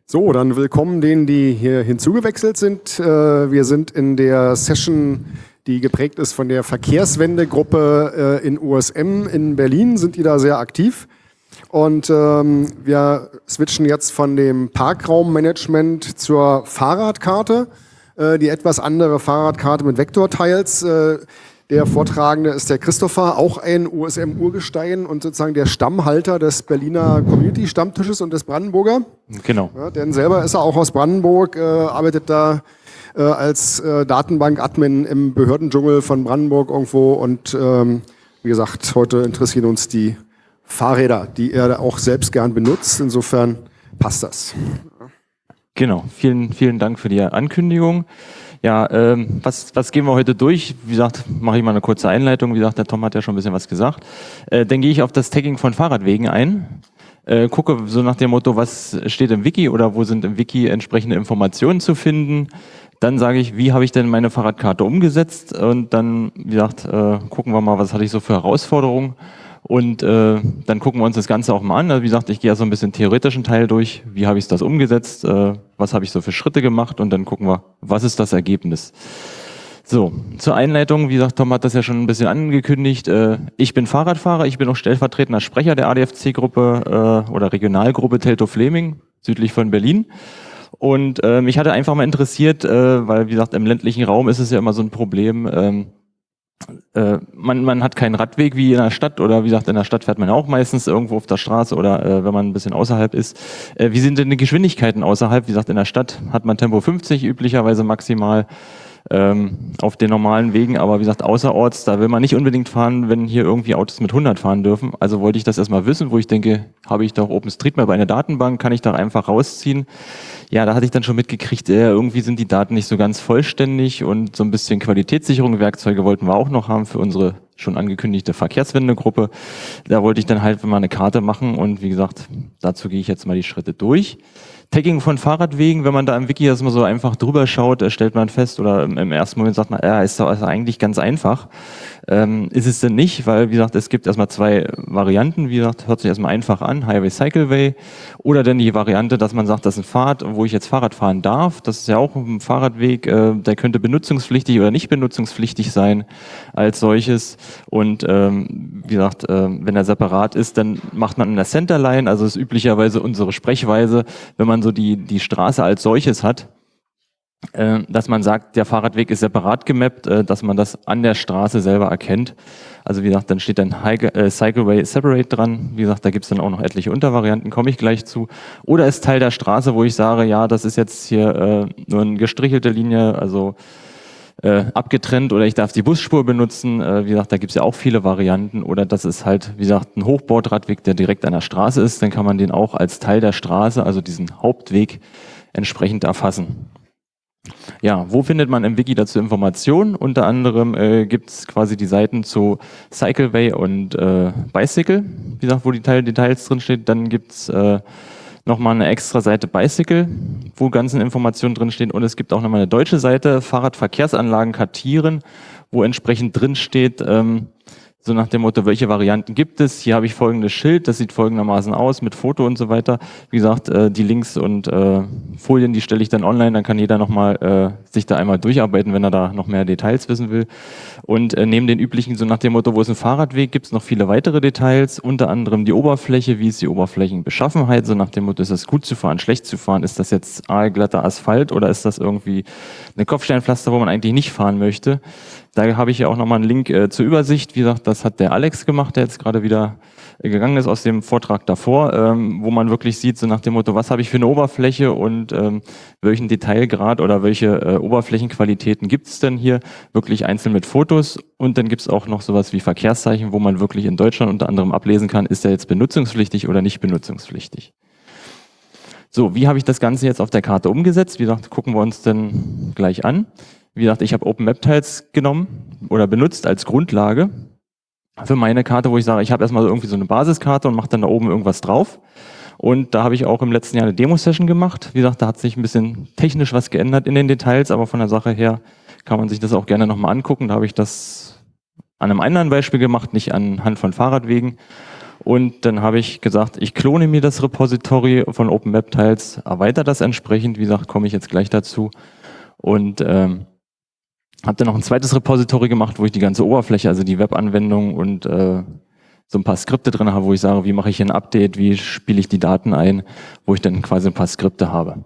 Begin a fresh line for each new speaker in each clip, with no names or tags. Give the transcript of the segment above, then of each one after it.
So, dann willkommen denen, die hier hinzugewechselt sind. Wir sind in der Session, die geprägt ist von der Verkehrswende-Gruppe in USM in Berlin, sind die da sehr aktiv. Und wir switchen jetzt von dem Parkraummanagement zur Fahrradkarte, die etwas andere Fahrradkarte mit Vektorteils. Der Vortragende ist der Christopher, auch ein USM-Urgestein und sozusagen der Stammhalter des Berliner Community-Stammtisches und des Brandenburger.
Genau.
Ja, denn selber ist er auch aus Brandenburg, arbeitet da als Datenbank-Admin im Behördendschungel von Brandenburg irgendwo. Und wie gesagt, heute interessieren uns die Fahrräder, die er auch selbst gern benutzt. Insofern passt das.
Genau. Vielen Dank für die Ankündigung. Ja, was gehen wir heute durch? Wie gesagt, mache ich mal eine kurze Einleitung. Wie gesagt, der Tom hat ja schon ein bisschen was gesagt. Dann gehe ich auf das Tagging von Fahrradwegen ein. Gucke so nach dem Motto, was steht im Wiki oder wo sind im Wiki entsprechende Informationen zu finden. Dann sage ich, wie habe ich denn meine Fahrradkarte umgesetzt? Und dann, wie gesagt, gucken wir mal, was hatte ich so für Herausforderungen. Und dann gucken wir uns das Ganze auch mal an. Also wie gesagt, ich gehe ja so ein bisschen theoretischen Teil durch. Wie habe ich das umgesetzt? Was habe ich so für Schritte gemacht? Und dann gucken wir, was ist das Ergebnis? So, zur Einleitung, wie gesagt, Tom hat das ja schon ein bisschen angekündigt. Ich bin Fahrradfahrer, ich bin auch stellvertretender Sprecher der ADFC-Gruppe oder Regionalgruppe Teltow-Fleming, südlich von Berlin. Und mich hatte einfach mal interessiert, weil, wie gesagt, im ländlichen Raum ist es ja immer so ein Problem, man hat keinen Radweg wie in der Stadt oder wie gesagt, in der Stadt fährt man auch meistens irgendwo auf der Straße oder wenn man ein bisschen außerhalb ist. Wie sind denn die Geschwindigkeiten außerhalb? Wie gesagt, in der Stadt hat man Tempo 50 üblicherweise maximal auf den normalen Wegen, aber wie gesagt, außerorts, da will man nicht unbedingt fahren, wenn hier irgendwie Autos mit 100 fahren dürfen. Also wollte ich das erstmal wissen, wo ich denke, habe ich doch OpenStreetMap eine Datenbank, kann ich da einfach rausziehen. Ja, da hatte ich dann schon mitgekriegt, irgendwie sind die Daten nicht so ganz vollständig und so ein bisschen Qualitätssicherung, Werkzeuge wollten wir auch noch haben für unsere schon angekündigte Verkehrswende-Gruppe. Da wollte ich dann halt mal eine Karte machen und wie gesagt, dazu gehe ich jetzt mal die Schritte durch. Tagging von Fahrradwegen, wenn man da im Wiki das mal so einfach drüber schaut, stellt man fest oder im ersten Moment sagt man, ja, ist doch eigentlich ganz einfach. Ist es denn nicht, weil wie gesagt, es gibt erstmal zwei Varianten, wie gesagt, hört sich erstmal einfach an, Highway, Cycleway oder dann die Variante, dass man sagt, das ist ein Pfad, wo ich jetzt Fahrrad fahren darf, das ist ja auch ein Fahrradweg, der könnte benutzungspflichtig oder nicht benutzungspflichtig sein als solches und wie gesagt, wenn er separat ist, dann macht man in der Centerline, also ist üblicherweise unsere Sprechweise, wenn man so die Straße als solches hat, dass man sagt, der Fahrradweg ist separat gemappt, dass man das an der Straße selber erkennt. Also wie gesagt, dann steht dann Cycleway Separate dran. Wie gesagt, da gibt's dann auch noch etliche Untervarianten, komme ich gleich zu. Oder ist Teil der Straße, wo ich sage, ja, das ist jetzt hier nur eine gestrichelte Linie, also abgetrennt oder ich darf die Busspur benutzen. Wie gesagt, da gibt's ja auch viele Varianten. Oder das ist halt, wie gesagt, ein Hochbordradweg, der direkt an der Straße ist. Dann kann man den auch als Teil der Straße, also diesen Hauptweg, entsprechend erfassen. Ja, wo findet man im Wiki dazu Informationen? Unter anderem gibt's quasi die Seiten zu Cycleway und Bicycle, wie gesagt, wo die Details drin steht. Dann gibt's nochmal eine extra Seite Bicycle, wo ganzen Informationen drinstehen. Und es gibt auch nochmal eine deutsche Seite, Fahrradverkehrsanlagen kartieren, wo entsprechend drin steht, so nach dem Motto, welche Varianten gibt es? Hier habe ich folgendes Schild, das sieht folgendermaßen aus mit Foto und so weiter. Wie gesagt, die Links und Folien, die stelle ich dann online, dann kann jeder nochmal sich da einmal durcharbeiten, wenn er da noch mehr Details wissen will. Und neben den üblichen, so nach dem Motto, wo ist ein Fahrradweg, gibt es noch viele weitere Details, unter anderem die Oberfläche, wie ist die Oberflächenbeschaffenheit, so nach dem Motto, ist das gut zu fahren, schlecht zu fahren, ist das jetzt aalglatter Asphalt oder ist das irgendwie eine Kopfsteinpflaster, wo man eigentlich nicht fahren möchte? Da habe ich ja auch nochmal einen Link zur Übersicht. Wie gesagt, das hat der Alex gemacht, der jetzt gerade wieder gegangen ist aus dem Vortrag davor, wo man wirklich sieht, so nach dem Motto, was habe ich für eine Oberfläche und welchen Detailgrad oder welche Oberflächenqualitäten gibt es denn hier, wirklich einzeln mit Fotos. Und dann gibt es auch noch sowas wie Verkehrszeichen, wo man wirklich in Deutschland unter anderem ablesen kann, ist der jetzt benutzungspflichtig oder nicht benutzungspflichtig. So, wie habe ich das Ganze jetzt auf der Karte umgesetzt? Wie gesagt, gucken wir uns dann gleich an. Wie gesagt, ich habe OpenMapTiles genommen oder benutzt als Grundlage für meine Karte, wo ich sage, ich habe erstmal irgendwie so eine Basiskarte und mache dann da oben irgendwas drauf. Und da habe ich auch im letzten Jahr eine Demo-Session gemacht. Wie gesagt, da hat sich ein bisschen technisch was geändert in den Details, aber von der Sache her kann man sich das auch gerne nochmal angucken. Da habe ich das an einem anderen Beispiel gemacht, nicht anhand von Fahrradwegen. Und dann habe ich gesagt, ich klone mir das Repository von OpenWebTiles, erweitere das entsprechend. Wie gesagt, komme ich jetzt gleich dazu. Und habe dann noch ein zweites Repository gemacht, wo ich die ganze Oberfläche, also die Webanwendung und so ein paar Skripte drin habe, wo ich sage, wie mache ich hier ein Update, wie spiele ich die Daten ein, wo ich dann quasi ein paar Skripte habe.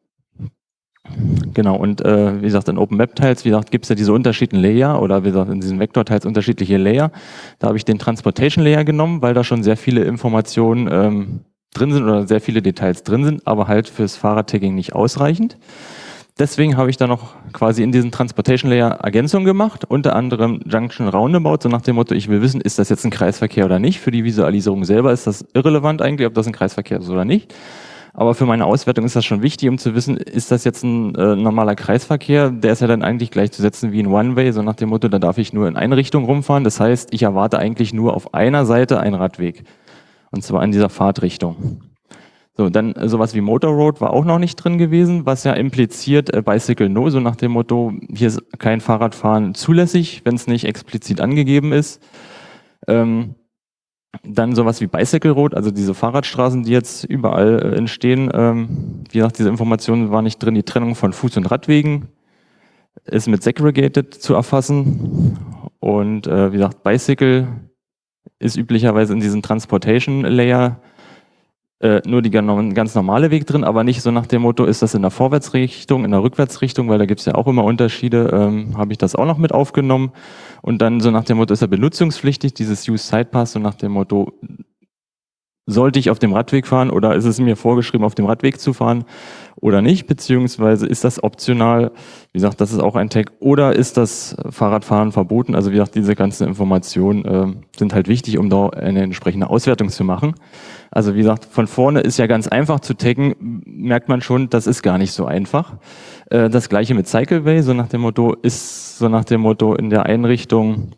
Genau, und wie gesagt, in OpenWebTiles, wie gesagt, gibt es ja diese unterschiedlichen Layer oder wie gesagt, in diesen Vektortiles unterschiedliche Layer. Da habe ich den Transportation Layer genommen, weil da schon sehr viele Informationen drin sind oder sehr viele Details drin sind, aber halt fürs Fahrradtagging nicht ausreichend. Deswegen habe ich da noch quasi in diesen Transportation Layer Ergänzungen gemacht, unter anderem Junction Roundabout, so nach dem Motto, ich will wissen, ist das jetzt ein Kreisverkehr oder nicht. Für die Visualisierung selber ist das irrelevant eigentlich, ob das ein Kreisverkehr ist oder nicht. Aber für meine Auswertung ist das schon wichtig, um zu wissen, ist das jetzt ein normaler Kreisverkehr? Der ist ja dann eigentlich gleichzusetzen wie ein One-Way, so nach dem Motto, da darf ich nur in eine Richtung rumfahren. Das heißt, ich erwarte eigentlich nur auf einer Seite einen Radweg. Und zwar in dieser Fahrtrichtung. So, dann sowas wie Motor Road war auch noch nicht drin gewesen, was ja impliziert Bicycle No, so nach dem Motto, hier ist kein Fahrradfahren zulässig, wenn es nicht explizit angegeben ist. Dann sowas wie Bicycle Road, also diese Fahrradstraßen, die jetzt überall entstehen. Wie gesagt, diese Informationen war nicht drin. Die Trennung von Fuß- und Radwegen ist mit Segregated zu erfassen. Und wie gesagt, Bicycle ist üblicherweise in diesem Transportation Layer nur die ganz normale Weg drin, aber nicht so nach dem Motto, ist das in der Vorwärtsrichtung, in der Rückwärtsrichtung, weil da gibt es ja auch immer Unterschiede, habe ich das auch noch mit aufgenommen. Und dann so nach dem Motto, ist er benutzungspflichtig, dieses Use Sidepass, so nach dem Motto, sollte ich auf dem Radweg fahren oder ist es mir vorgeschrieben, auf dem Radweg zu fahren oder nicht, beziehungsweise ist das optional, wie gesagt, das ist auch ein Tag, oder ist das Fahrradfahren verboten, also wie gesagt, diese ganzen Informationen sind halt wichtig, um da eine entsprechende Auswertung zu machen. Also wie gesagt, von vorne ist ja ganz einfach zu taggen, merkt man schon, das ist gar nicht so einfach. Das gleiche mit Cycleway, so nach dem Motto, ist so nach dem Motto in der Einrichtung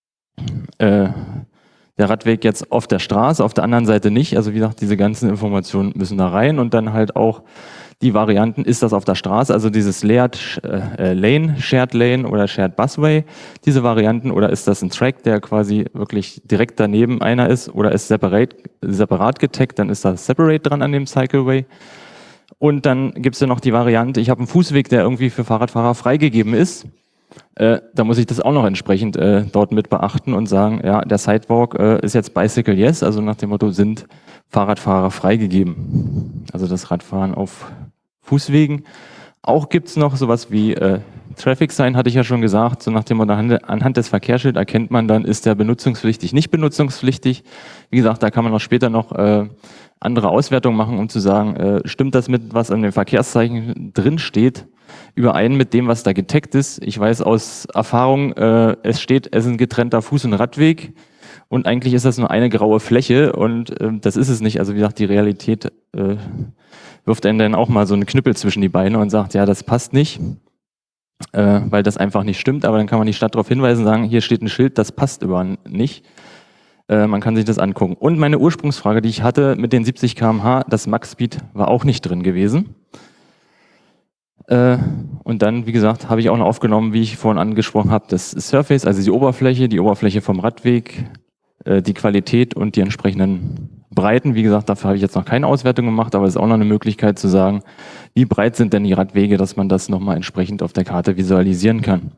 der Radweg jetzt auf der Straße, auf der anderen Seite nicht. Also wie gesagt, diese ganzen Informationen müssen da rein und dann halt auch die Varianten, ist das auf der Straße, also dieses Lane, Shared Lane oder Shared Busway, diese Varianten, oder ist das ein Track, der quasi wirklich direkt daneben einer ist oder ist separat getaggt, dann ist da Separate dran an dem Cycleway. Und dann gibt's ja noch die Variante, ich habe einen Fußweg, der irgendwie für Fahrradfahrer freigegeben ist. Da muss ich das auch noch entsprechend dort mit beachten und sagen, ja, der Sidewalk ist jetzt Bicycle Yes, also nach dem Motto sind Fahrradfahrer freigegeben. Also das Radfahren auf Fußwegen. Auch gibt's noch sowas wie Traffic Sign, hatte ich ja schon gesagt, so nach dem Motto, anhand des Verkehrsschilds erkennt man dann, ist der benutzungspflichtig, nicht benutzungspflichtig. Wie gesagt, da kann man auch später noch andere Auswertungen machen, um zu sagen, stimmt das mit, was an dem Verkehrszeichen drin steht, überein mit dem, was da getaggt ist. Ich weiß aus Erfahrung, es ist ein getrennter Fuß- und Radweg und eigentlich ist das nur eine graue Fläche und das ist es nicht. Also wie gesagt, die Realität wirft einen dann auch mal so einen Knüppel zwischen die Beine und sagt, ja, das passt nicht, weil das einfach nicht stimmt. Aber dann kann man die Stadt darauf hinweisen und sagen, hier steht ein Schild, das passt überhaupt nicht. Man kann sich das angucken. Und meine Ursprungsfrage, die ich hatte mit den 70 km/h, das Max-Speed war auch nicht drin gewesen. Und dann, wie gesagt, habe ich auch noch aufgenommen, wie ich vorhin angesprochen habe, das Surface, also die Oberfläche vom Radweg, die Qualität und die entsprechenden Breiten. Wie gesagt, dafür habe ich jetzt noch keine Auswertung gemacht, aber es ist auch noch eine Möglichkeit zu sagen, wie breit sind denn die Radwege, dass man das nochmal entsprechend auf der Karte visualisieren kann.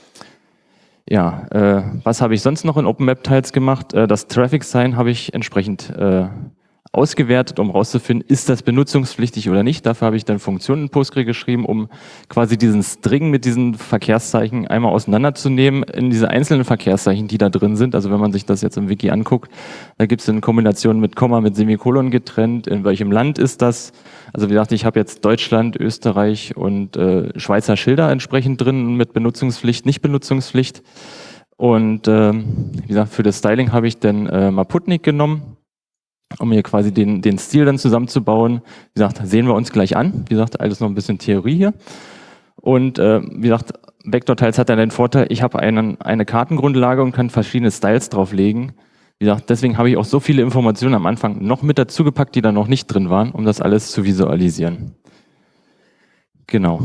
Ja, was habe ich sonst noch in OpenWebTiles gemacht? Das Traffic Sign habe ich entsprechend ausgewertet, um herauszufinden, ist das benutzungspflichtig oder nicht. Dafür habe ich dann Funktionen in Postgre geschrieben, um quasi diesen String mit diesen Verkehrszeichen einmal auseinanderzunehmen in diese einzelnen Verkehrszeichen, die da drin sind. Also wenn man sich das jetzt im Wiki anguckt, da gibt es eine Kombination mit Komma, mit Semikolon getrennt. In welchem Land ist das? Also wie gesagt, ich habe jetzt Deutschland, Österreich und Schweizer Schilder entsprechend drin mit Benutzungspflicht, Nicht-Benutzungspflicht. Und wie gesagt, für das Styling habe ich dann Maputnik genommen, um hier quasi den Stil dann zusammenzubauen. Wie gesagt, sehen wir uns gleich an. Wie gesagt, alles noch ein bisschen Theorie hier. Und wie gesagt, Vektortiles hat dann den Vorteil, ich habe eine Kartengrundlage und kann verschiedene Styles drauflegen. Wie gesagt, deswegen habe ich auch so viele Informationen am Anfang noch mit dazu gepackt, die da noch nicht drin waren, um das alles zu visualisieren. Genau.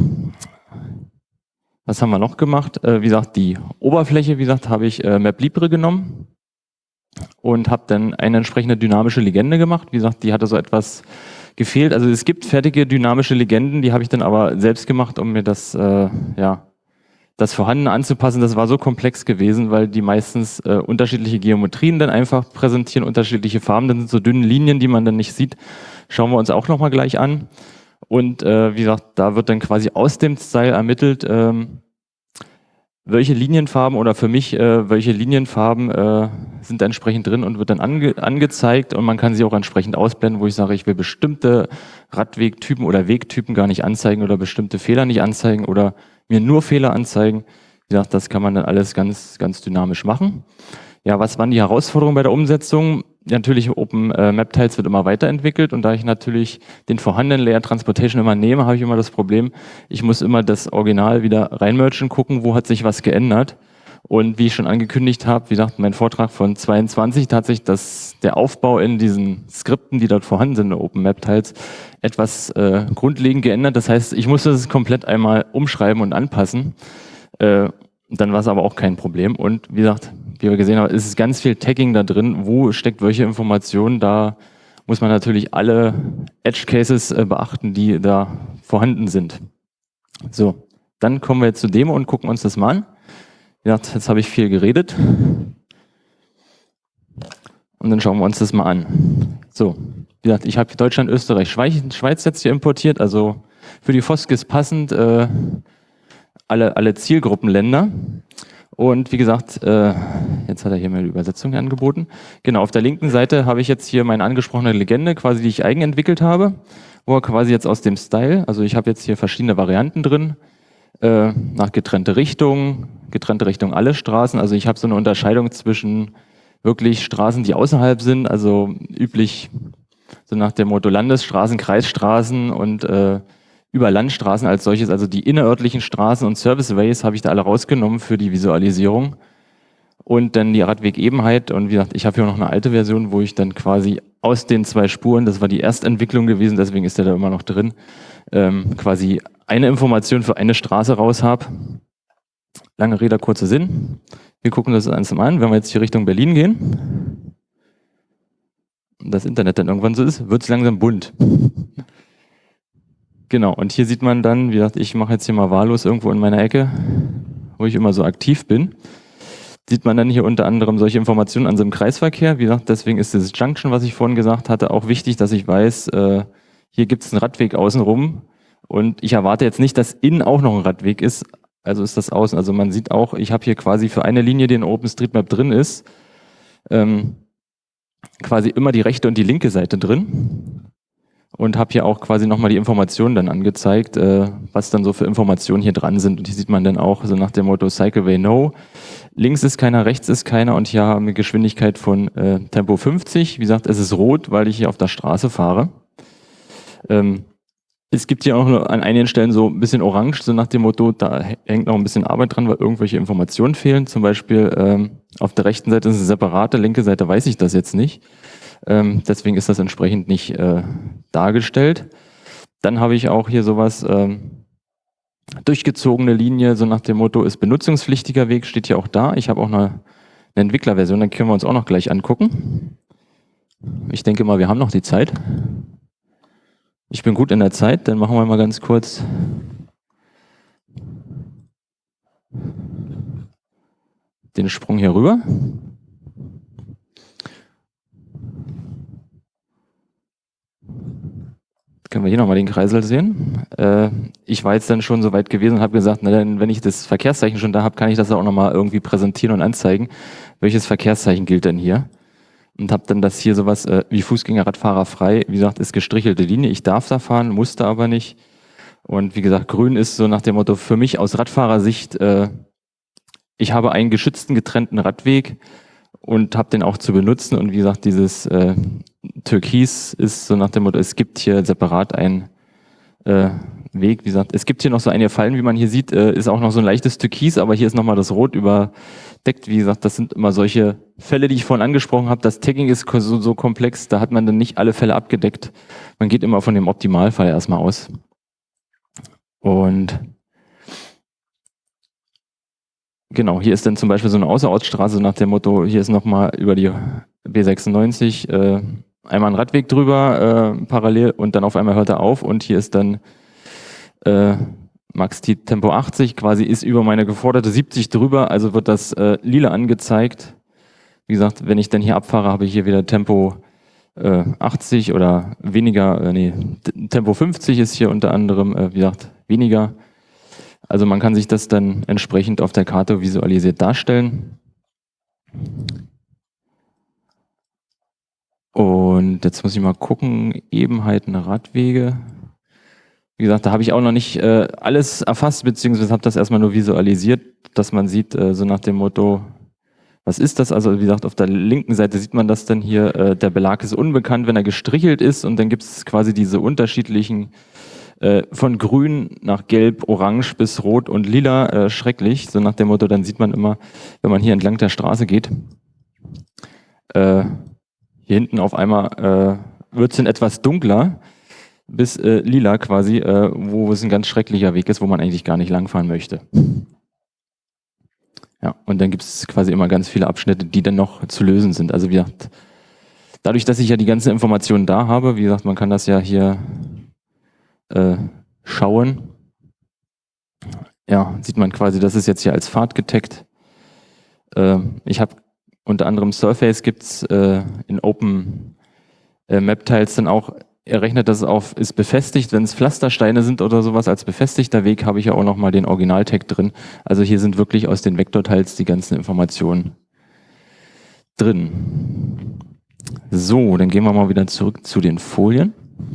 Was haben wir noch gemacht? Wie gesagt, die Oberfläche, wie gesagt, habe ich MapLibre genommen. und habe dann eine entsprechende dynamische Legende gemacht. Wie gesagt, die hatte so etwas gefehlt. Also es gibt fertige dynamische Legenden, die habe ich dann aber selbst gemacht, um mir das Vorhandene anzupassen. Das war so komplex gewesen, weil die meistens unterschiedliche Geometrien dann einfach präsentieren, unterschiedliche Farben. Dann sind so dünne Linien, die man dann nicht sieht. Schauen wir uns auch nochmal gleich an. Und wie gesagt, da wird dann quasi aus dem Style ermittelt, welche Linienfarben oder für mich, welche Linienfarben sind da entsprechend drin und wird dann angezeigt und man kann sie auch entsprechend ausblenden, wo ich sage, ich will bestimmte Radwegtypen oder Wegtypen gar nicht anzeigen oder bestimmte Fehler nicht anzeigen oder mir nur Fehler anzeigen. Wie gesagt, das kann man dann alles ganz, ganz dynamisch machen. Ja, was waren die Herausforderungen bei der Umsetzung? Ja, natürlich, Open Map Tiles wird immer weiterentwickelt und da ich natürlich den vorhandenen Layer Transportation immer nehme, habe ich immer das Problem, ich muss immer das Original wieder reinmergen, gucken, wo hat sich was geändert. Und wie ich schon angekündigt habe, wie gesagt, mein Vortrag von 22 tatsächlich, dass der Aufbau in diesen Skripten, die dort vorhanden sind, in Open Map Tiles, etwas grundlegend geändert. Das heißt, ich musste es komplett einmal umschreiben und anpassen. Dann war es aber auch kein Problem. Und wie gesagt, wie wir gesehen haben, ist es ganz viel Tagging da drin. Wo steckt welche Informationen? Da muss man natürlich alle Edge Cases beachten, die da vorhanden sind. So, dann kommen wir jetzt zur Demo und gucken uns das mal an. Wie gesagt, jetzt habe ich viel geredet. Und dann schauen wir uns das mal an. So, wie gesagt, ich habe Deutschland, Österreich, Schweiz jetzt hier importiert. Also für die Foskis passend alle Zielgruppenländer. Und wie gesagt, jetzt hat er hier mal die Übersetzung angeboten. Genau, auf der linken Seite habe ich jetzt hier meine angesprochene Legende, quasi die ich eigen entwickelt habe, wo er quasi jetzt aus dem Style, also ich habe jetzt hier verschiedene Varianten drin, nach getrennte Richtung alle Straßen. Also ich habe so eine Unterscheidung zwischen wirklich Straßen, die außerhalb sind, also üblich so nach dem Motto Landesstraßen, Kreisstraßen und über Landstraßen als solches, also die innerörtlichen Straßen und Serviceways habe ich da alle rausgenommen für die Visualisierung. Und dann die Radwegebenheit und wie gesagt, ich habe hier noch eine alte Version, wo ich dann quasi aus den 2 Spuren, das war die Erstentwicklung gewesen, deswegen ist der da immer noch drin, quasi eine Information für eine Straße raus habe. Lange Rede, kurzer Sinn. Wir gucken das eins mal an. Wenn wir jetzt hier Richtung Berlin gehen, und das Internet dann irgendwann so ist, wird es langsam bunt. Genau, und hier sieht man dann, wie gesagt, ich mache jetzt hier mal wahllos irgendwo in meiner Ecke, wo ich immer so aktiv bin. Sieht man dann hier unter anderem solche Informationen an so einem Kreisverkehr. Wie gesagt, deswegen ist dieses Junction, was ich vorhin gesagt hatte, auch wichtig, dass ich weiß, hier gibt es einen Radweg außenrum und ich erwarte jetzt nicht, dass innen auch noch ein Radweg ist, also ist das außen. Also man sieht auch, ich habe hier quasi für eine Linie, die in OpenStreetMap drin ist, quasi immer die rechte und die linke Seite drin. Und habe hier auch quasi nochmal die Informationen dann angezeigt, was dann so für Informationen hier dran sind. Und hier sieht man dann auch so nach dem Motto Cycleway No. Links ist keiner, rechts ist keiner und hier haben wir Geschwindigkeit von Tempo 50. Wie gesagt, es ist rot, weil ich hier auf der Straße fahre. Es gibt hier auch noch an einigen Stellen so ein bisschen orange, so nach dem Motto, da hängt noch ein bisschen Arbeit dran, weil irgendwelche Informationen fehlen. Zum Beispiel auf der rechten Seite ist eine separate, linke Seite weiß ich das jetzt nicht. Deswegen ist das entsprechend nicht dargestellt. Dann habe ich auch hier sowas, durchgezogene Linie, so nach dem Motto, ist benutzungspflichtiger Weg, steht hier auch da. Ich habe auch eine Entwicklerversion, dann können wir uns auch noch gleich angucken. Ich denke mal, wir haben noch die Zeit. Ich bin gut in der Zeit, dann machen wir mal ganz kurz den Sprung hier rüber. Können wir hier nochmal den Kreisel sehen. Ich war jetzt dann schon so weit gewesen und habe gesagt, na dann, wenn ich das Verkehrszeichen schon da habe, kann ich das auch nochmal irgendwie präsentieren und anzeigen. Welches Verkehrszeichen gilt denn hier? Und habe dann das hier sowas wie Fußgänger, Radfahrer frei. Wie gesagt, ist gestrichelte Linie. Ich darf da fahren, musste aber nicht. Und wie gesagt, grün ist so nach dem Motto für mich aus Radfahrersicht, ich habe einen geschützten, getrennten Radweg und habe den auch zu benutzen. Und wie gesagt, dieses Türkis ist so nach dem Motto, es gibt hier separat einen Weg. Wie gesagt, es gibt hier noch so einige Fallen, wie man hier sieht, ist auch noch so ein leichtes Türkis, aber hier ist nochmal das Rot überdeckt. Wie gesagt, das sind immer solche Fälle, die ich vorhin angesprochen habe. Das Tagging ist so komplex, da hat man dann nicht alle Fälle abgedeckt. Man geht immer von dem Optimalfall erstmal aus. Und Genau, hier ist dann zum Beispiel so eine Außerortsstraße nach dem Motto, hier ist nochmal über die B96 einmal ein Radweg drüber, parallel, und dann auf einmal hört er auf und hier ist dann Max Tempo 80, quasi ist über meine geforderte 70 drüber, also wird das lila angezeigt. Wie gesagt, wenn ich dann hier abfahre, habe ich hier wieder Tempo 80 oder weniger, Tempo 50 ist hier unter anderem, wie gesagt, weniger. Also man kann sich das dann entsprechend auf der Karte visualisiert darstellen. Und jetzt muss ich mal gucken, Ebenheiten, Radwege. Wie gesagt, da habe ich auch noch nicht alles erfasst, beziehungsweise habe das erstmal nur visualisiert, dass man sieht, so nach dem Motto, was ist das? Also wie gesagt, auf der linken Seite sieht man das dann hier, der Belag ist unbekannt, wenn er gestrichelt ist, und dann gibt es quasi diese unterschiedlichen, von grün nach gelb, orange bis rot und lila, schrecklich, so nach dem Motto, dann sieht man immer, wenn man hier entlang der Straße geht, hier hinten auf einmal wird es dann etwas dunkler, bis lila quasi, wo es ein ganz schrecklicher Weg ist, wo man eigentlich gar nicht langfahren möchte. Ja, und dann gibt es quasi immer ganz viele Abschnitte, die dann noch zu lösen sind. Also wie gesagt, dadurch, dass ich ja die ganzen Informationen da habe, wie gesagt, man kann das ja hier schauen. Ja, sieht man quasi, das ist jetzt hier als Fahrt getaggt. Ich habe unter anderem Surface gibt's in Open Map Tiles dann auch. Er rechnet das auf, ist befestigt, wenn es Pflastersteine sind oder sowas als befestigter Weg, habe ich ja auch nochmal den Original-Tag drin. Also hier sind wirklich aus den Vektortiles die ganzen Informationen drin. So, dann gehen wir mal wieder zurück zu den Folien.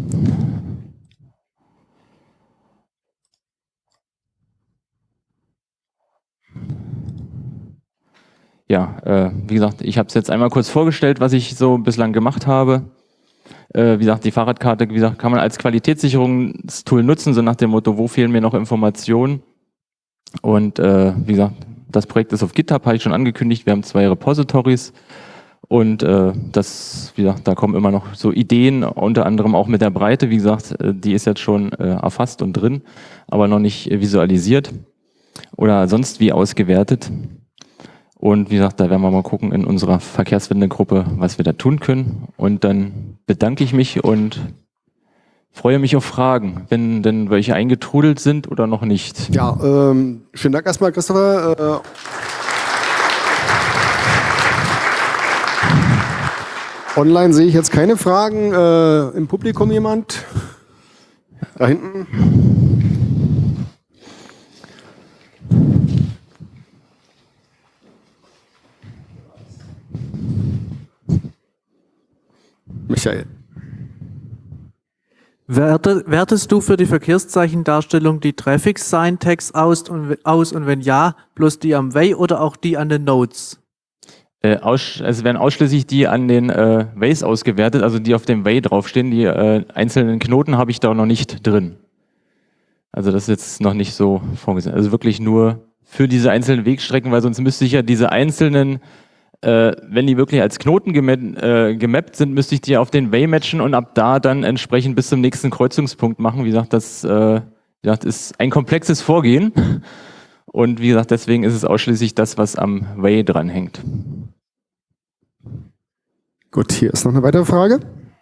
Ja, wie gesagt, ich habe es jetzt einmal kurz vorgestellt, was ich so bislang gemacht habe. Wie gesagt, die Fahrradkarte, wie gesagt, kann man als Qualitätssicherungstool nutzen, so nach dem Motto, wo fehlen mir noch Informationen? Und wie gesagt, das Projekt ist auf GitHub, habe ich schon angekündigt. Wir haben 2 Repositories und das, wie gesagt, da kommen immer noch so Ideen, unter anderem auch mit der Breite. Wie gesagt, die ist jetzt schon erfasst und drin, aber noch nicht visualisiert oder sonst wie ausgewertet. Und wie gesagt, da werden wir mal gucken in unserer Verkehrswendegruppe, was wir da tun können. Und dann bedanke ich mich und freue mich auf Fragen, wenn denn welche eingetrudelt sind oder noch nicht.
Ja, schönen Dank erstmal, Christopher. Online sehe ich jetzt keine Fragen. Im Publikum jemand? Da hinten? Michael.
Wertest du für die Verkehrszeichendarstellung die Traffic Sign Tags aus und wenn ja, bloß die am Way oder auch die an den Nodes?
Es werden ausschließlich die an den Ways ausgewertet, also die auf dem Way draufstehen. Die einzelnen Knoten habe ich da noch nicht drin. Also das ist jetzt noch nicht so vorgesehen. Also wirklich nur für diese einzelnen Wegstrecken, weil sonst müsste ich ja diese einzelnen, wenn die wirklich als Knoten gemappt sind, müsste ich die auf den Way matchen und ab da dann entsprechend bis zum nächsten Kreuzungspunkt machen. Wie gesagt, das ist ein komplexes Vorgehen. Und wie gesagt, deswegen ist es ausschließlich das, was am Way dranhängt.
Gut, hier ist noch eine weitere Frage.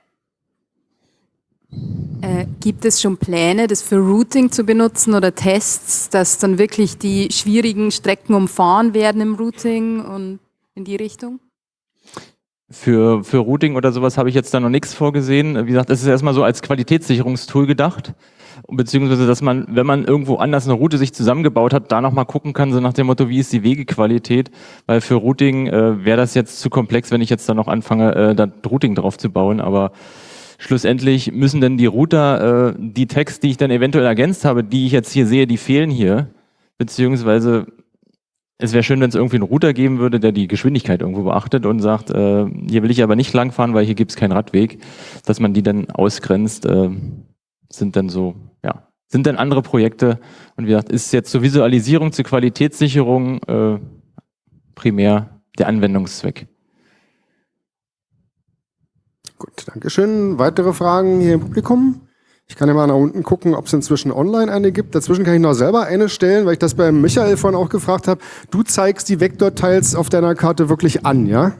Gibt es schon Pläne, das für Routing zu benutzen oder Tests, dass dann wirklich die schwierigen Strecken umfahren werden im Routing und in die Richtung?
Für Routing oder sowas habe ich jetzt da noch nichts vorgesehen. Wie gesagt, das ist erstmal so als Qualitätssicherungstool gedacht. Beziehungsweise, dass man, wenn man irgendwo anders eine Route sich zusammengebaut hat, da nochmal gucken kann, so nach dem Motto, wie ist die Wegequalität? Weil für Routing wäre das jetzt zu komplex, wenn ich jetzt da noch anfange, da Routing drauf zu bauen. Aber schlussendlich müssen dann die Router, die Tags, die ich dann eventuell ergänzt habe, die ich jetzt hier sehe, die fehlen hier. Beziehungsweise, es wäre schön, wenn es irgendwie einen Router geben würde, der die Geschwindigkeit irgendwo beachtet und sagt, hier will ich aber nicht langfahren, weil hier gibt es keinen Radweg. Dass man die dann ausgrenzt, sind dann andere Projekte. Und wie gesagt, ist jetzt zur Visualisierung, zur Qualitätssicherung primär der Anwendungszweck.
Gut, danke schön. Weitere Fragen hier im Publikum? Ich kann ja mal nach unten gucken, ob es inzwischen online eine gibt. Dazwischen kann ich noch selber eine stellen, weil ich das beim Michael vorhin auch gefragt habe. Du zeigst die Vektortiles auf deiner Karte wirklich an, ja?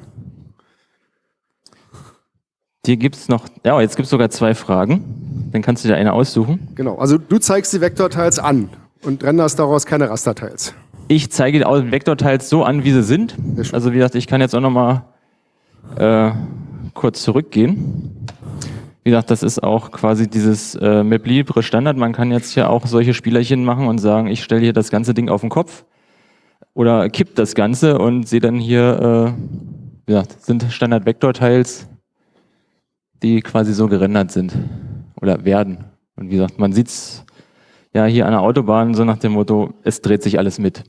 Hier gibt's noch, ja, jetzt gibt's sogar 2 Fragen. Dann kannst du dir eine aussuchen.
Genau, also du zeigst die Vektortiles an und renderst daraus keine Rastertiles.
Ich zeige die Vektortiles so an, wie sie sind. Also wie gesagt, ich kann jetzt auch noch mal kurz zurückgehen. Wie gesagt, das ist auch quasi dieses MapLibre Standard. Man kann jetzt hier auch solche Spielerchen machen und sagen, ich stelle hier das ganze Ding auf den Kopf oder kipp das Ganze und sehe dann hier, wie gesagt, sind Standard-Vektortiles, die quasi so gerendert sind oder werden. Und wie gesagt, man sieht's ja hier an der Autobahn so nach dem Motto, es dreht sich alles mit.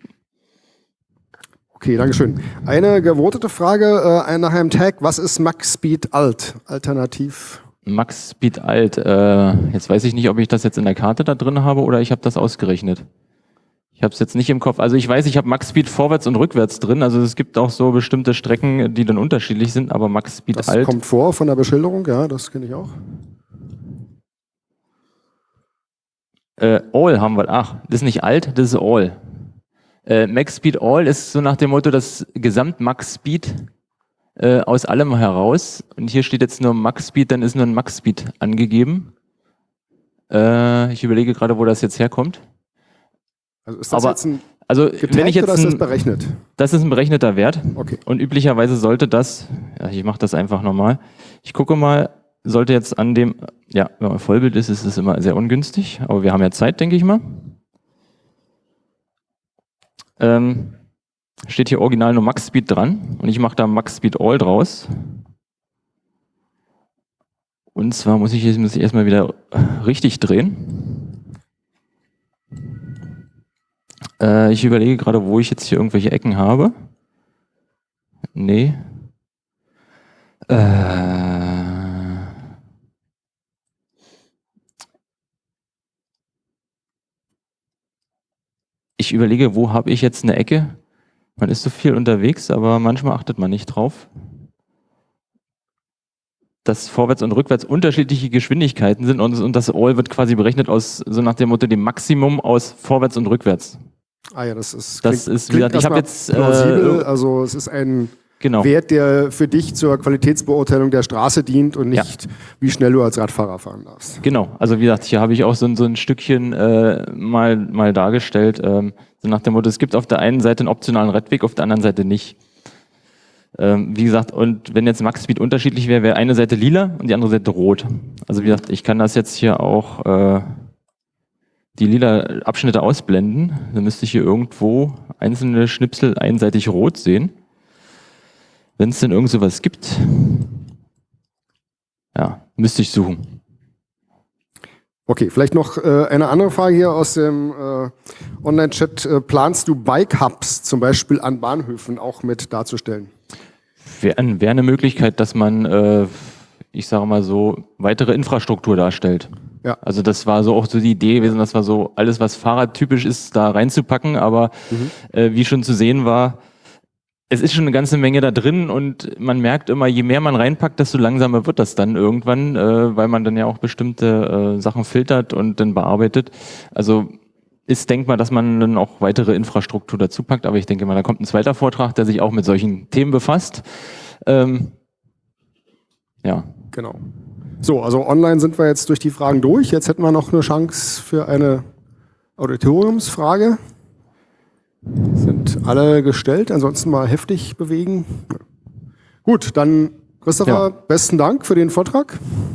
Okay, Dankeschön. Eine gewotete Frage nach einem Tag. Was ist Max Speed Alt? Alternativ?
Max Speed Alt. Jetzt weiß ich nicht, ob ich das jetzt in der Karte da drin habe oder ich habe das ausgerechnet. Ich habe es jetzt nicht im Kopf. Also ich weiß, ich habe Max Speed vorwärts und rückwärts drin. Also es gibt auch so bestimmte Strecken, die dann unterschiedlich sind, aber Max Speed
das
Alt.
Das kommt vor von der Beschilderung, ja, das kenne ich auch.
All haben wir. Ach, das ist nicht Alt, das ist All. Max Speed All ist so nach dem Motto das Gesamt-Max Speed aus allem heraus. Und hier steht jetzt nur Max Speed, dann ist nur ein Max Speed angegeben. Ich überlege gerade, wo das jetzt herkommt.
Also ist das jetzt ein
wenn ich jetzt
oder ist das berechnet?
Das ist ein berechneter Wert.
Okay.
Und üblicherweise sollte das, ja, ich mache das einfach nochmal. Ich gucke mal, sollte jetzt an dem, ja, wenn man Vollbild ist, ist es immer sehr ungünstig, aber wir haben ja Zeit, denke ich mal. Steht hier original nur Max Speed dran und ich mache da Max Speed All draus. Und zwar muss ich erstmal wieder richtig drehen. Ich überlege gerade, wo ich jetzt hier irgendwelche Ecken habe. Nee. Ich überlege, wo habe ich jetzt eine Ecke? Man ist so viel unterwegs, aber manchmal achtet man nicht drauf. Dass vorwärts und rückwärts unterschiedliche Geschwindigkeiten sind und das All wird quasi berechnet aus, so nach dem Motto, dem Maximum aus vorwärts und rückwärts.
Ah ja, das ist
wie gesagt, ich habe jetzt
plausibel, also es ist ein Wert, der für dich zur Qualitätsbeurteilung der Straße dient und nicht, wie schnell du als Radfahrer fahren darfst.
Genau, also wie gesagt, hier habe ich auch so ein Stückchen mal dargestellt, so nach dem Motto, es gibt auf der einen Seite einen optionalen Radweg, auf der anderen Seite nicht. Wie gesagt, und wenn jetzt Max Speed unterschiedlich wäre, wäre eine Seite lila und die andere Seite rot. Also wie gesagt, ich kann das jetzt hier auch die lila Abschnitte ausblenden. Dann müsste ich hier irgendwo einzelne Schnipsel einseitig rot sehen. Wenn es denn irgend sowas gibt, ja, müsste ich suchen.
Okay, vielleicht noch eine andere Frage hier aus dem Online-Chat. Planst du Bike-Hubs zum Beispiel an Bahnhöfen auch mit darzustellen?
Wäre eine Möglichkeit, dass man, ich sage mal so, weitere Infrastruktur darstellt. Ja. Also das war so auch so die Idee gewesen, dass wir so alles, was fahrradtypisch ist, da reinzupacken. Aber wie schon zu sehen war, es ist schon eine ganze Menge da drin und man merkt immer, je mehr man reinpackt, desto langsamer wird das dann irgendwann, weil man dann ja auch bestimmte Sachen filtert und dann bearbeitet. Also ist denkbar, dass man dann auch weitere Infrastruktur dazu packt, aber ich denke mal, da kommt ein zweiter Vortrag, der sich auch mit solchen Themen befasst. Ja. Genau.
So, also online sind wir jetzt durch die Fragen durch. Jetzt hätten wir noch eine Chance für eine Auditoriumsfrage. Sind alle gestellt, ansonsten mal heftig bewegen. Gut, dann Christopher, besten Dank für den Vortrag.